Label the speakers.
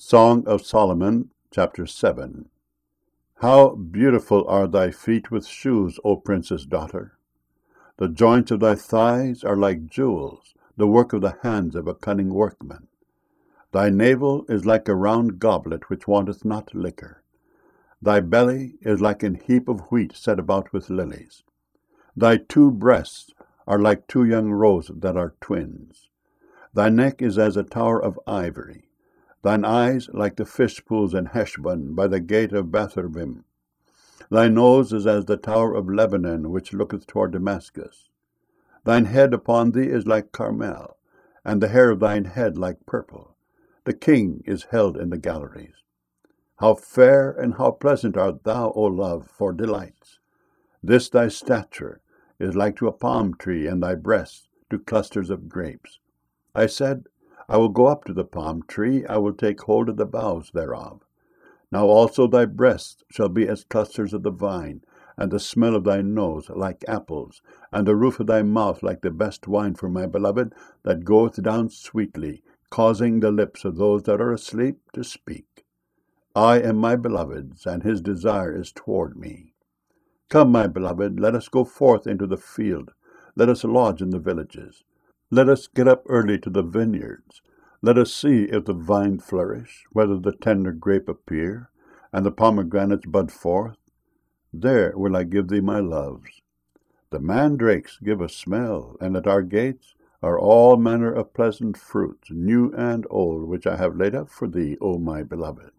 Speaker 1: Song of Solomon, chapter 7. How beautiful are thy feet with shoes, O princess daughter! The joints of thy thighs are like jewels, the work of the hands of a cunning workman. Thy navel is like a round goblet which wanteth not liquor. Thy belly is like an heap of wheat set about with lilies. Thy two breasts are like two young roes that are twins. Thy neck is as a tower of ivory. Thine eyes like the fish pools in Heshbon by the gate of Betharvim. Thy nose is as the tower of Lebanon, which looketh toward Damascus. Thine head upon thee is like Carmel, and the hair of thine head like purple. The king is held in the galleries. How fair and how pleasant art thou, O love, for delights! This thy stature is like to a palm tree, and thy breasts to clusters of grapes. I said, I will go up to the palm tree, I will take hold of the boughs thereof. Now also thy breasts shall be as clusters of the vine, and the smell of thy nose like apples, and the roof of thy mouth like the best wine for my beloved, that goeth down sweetly, causing the lips of those that are asleep to speak. I am my beloved's, and his desire is toward me. Come, my beloved, let us go forth into the field, let us lodge in the villages. Let us get up early to the vineyards. Let us see if the vine flourish, whether the tender grape appear, and the pomegranates bud forth. There will I give thee my loves. The mandrakes give a smell, and at our gates are all manner of pleasant fruits, new and old, which I have laid up for thee, O my beloved.